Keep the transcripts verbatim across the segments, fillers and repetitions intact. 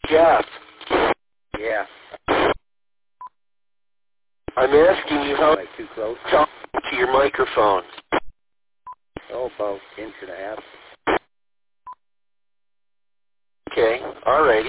Jeff, Yeah. I'm asking you how Am I too close? to talk to your microphone. Oh, about inch and a half. Okay, alrighty.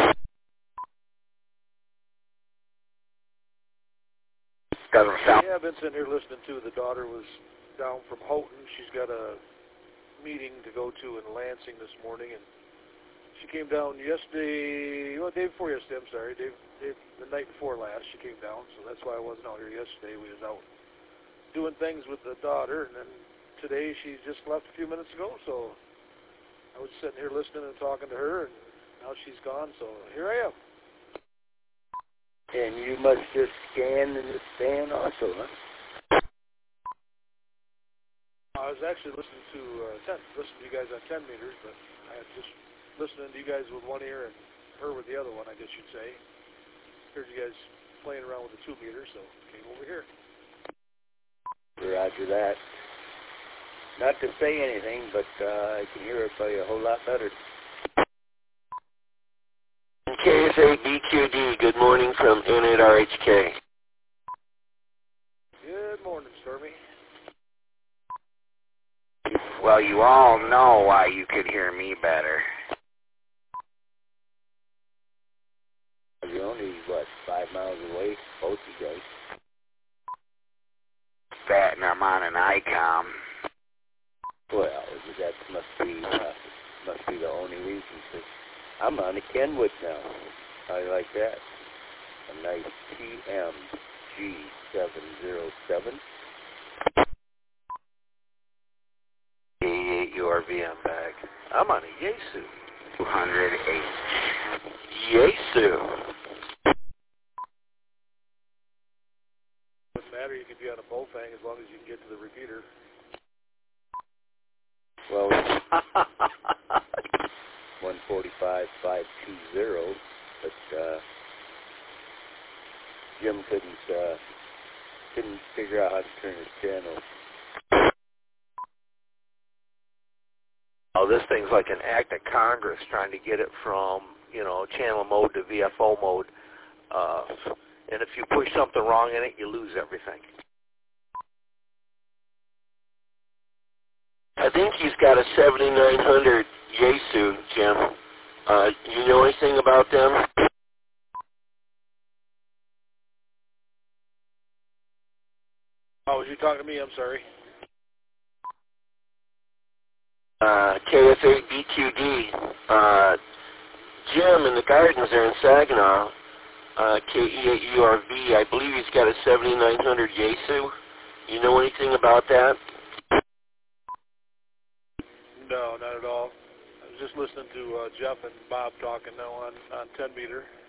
Doesn't sound. Yeah, I've been sitting here listening to. The daughter was down from Houghton. She's got a meeting to go to in Lansing this morning, and she came down yesterday, well, day before yesterday, I'm sorry, day, day, the night before last, she came down, so that's why I wasn't out here yesterday. We was out doing things with the daughter, and then today she just left a few minutes ago, so I was sitting here listening and talking to her, and now she's gone, so here I am. And you must just scan in the stand also, huh? I was actually listening to uh, ten, listening to you guys on ten meters, but I had just listening to you guys with one ear and her with the other one, I guess you'd say. Heard you guys playing around with the two meters, so came over here. Roger that. Not to say anything, but uh, I can hear everybody a whole lot better. K S A B Q D, good morning from N eight R H K. Good morning, Stormy. Well, you all know why you could hear me better. You're only, what, five miles away, both you guys. That and I'm on an I COM. Well, that must be uh, must be the only reason. Cause I'm on a Kenwood now. I like that. A nice T M G seven oh seven. eighty-eight U R V, I'm back. I'm on a Yaesu. two hundred H. Yaesu. Doesn't matter, you could be on a Bofang as long as you can get to the repeater. Well, one forty-five five twenty, but uh, Jim couldn't uh, couldn't figure out how to turn his channel. Oh, this thing's like an act of Congress trying to get it from, you know, channel mode to V F O mode. Uh, and if you push something wrong in it, you lose everything. I think he's got a seventy-nine hundred Yaesu, Jim. Uh, you know anything about them? Oh, was you talking to me? I'm sorry. Uh, K S A B Q D. Uh, Jim in the gardens there in Saginaw, uh, K E eight U R V, I believe he's got a seventy-nine hundred Yaesu. You know anything about that? No, not at all. I was just listening to uh, Jeff and Bob talking now on, on ten meter.